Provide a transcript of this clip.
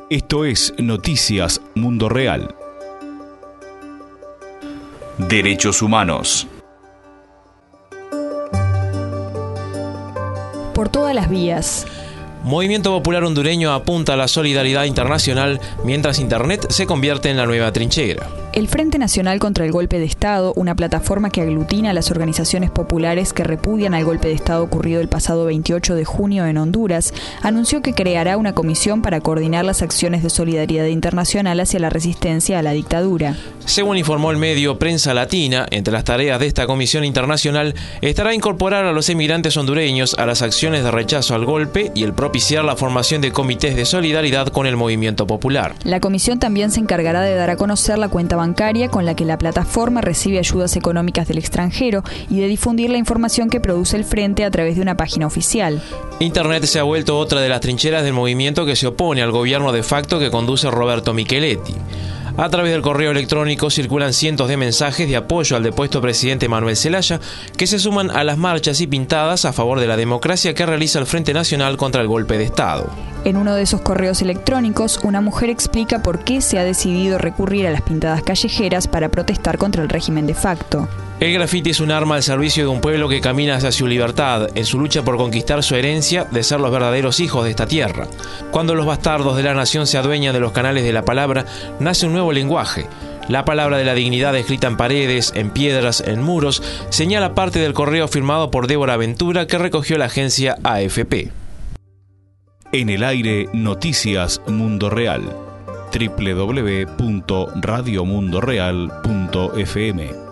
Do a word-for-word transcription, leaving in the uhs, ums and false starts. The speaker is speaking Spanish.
Esto es Noticias Mundo Real. Derechos humanos. Por todas las vías. Movimiento Popular Hondureño apunta a la solidaridad internacional mientras Internet se convierte en la nueva trinchera. El Frente Nacional contra el Golpe de Estado, una plataforma que aglutina a las organizaciones populares que repudian al golpe de Estado ocurrido el pasado veintiocho de junio en Honduras, anunció que creará una comisión para coordinar las acciones de solidaridad internacional hacia la resistencia a la dictadura. Según informó el medio Prensa Latina, entre las tareas de esta comisión internacional estará incorporar a los emigrantes hondureños a las acciones de rechazo al golpe y el propiciar la formación de comités de solidaridad con el movimiento popular. La comisión también se encargará de dar a conocer la cuenta bancaria con la que la plataforma recibe ayudas económicas del extranjero y de difundir la información que produce el Frente a través de una página oficial. Internet se ha vuelto otra de las trincheras del movimiento que se opone al gobierno de facto que conduce Roberto Micheletti. A través del correo electrónico circulan cientos de mensajes de apoyo al depuesto presidente Manuel Zelaya, que se suman a las marchas y pintadas a favor de la democracia que realiza el Frente Nacional contra el Golpe de Estado. En uno de esos correos electrónicos, una mujer explica por qué se ha decidido recurrir a las pintadas callejeras para protestar contra el régimen de facto. El grafiti es un arma al servicio de un pueblo que camina hacia su libertad, en su lucha por conquistar su herencia de ser los verdaderos hijos de esta tierra. Cuando los bastardos de la nación se adueñan de los canales de la palabra, nace un nuevo lenguaje. La palabra de la dignidad escrita en paredes, en piedras, en muros, señala parte del correo firmado por Débora Ventura que recogió la agencia A F P. En el aire, Noticias Mundo Real. doble u doble u doble u punto radio mundo real punto f m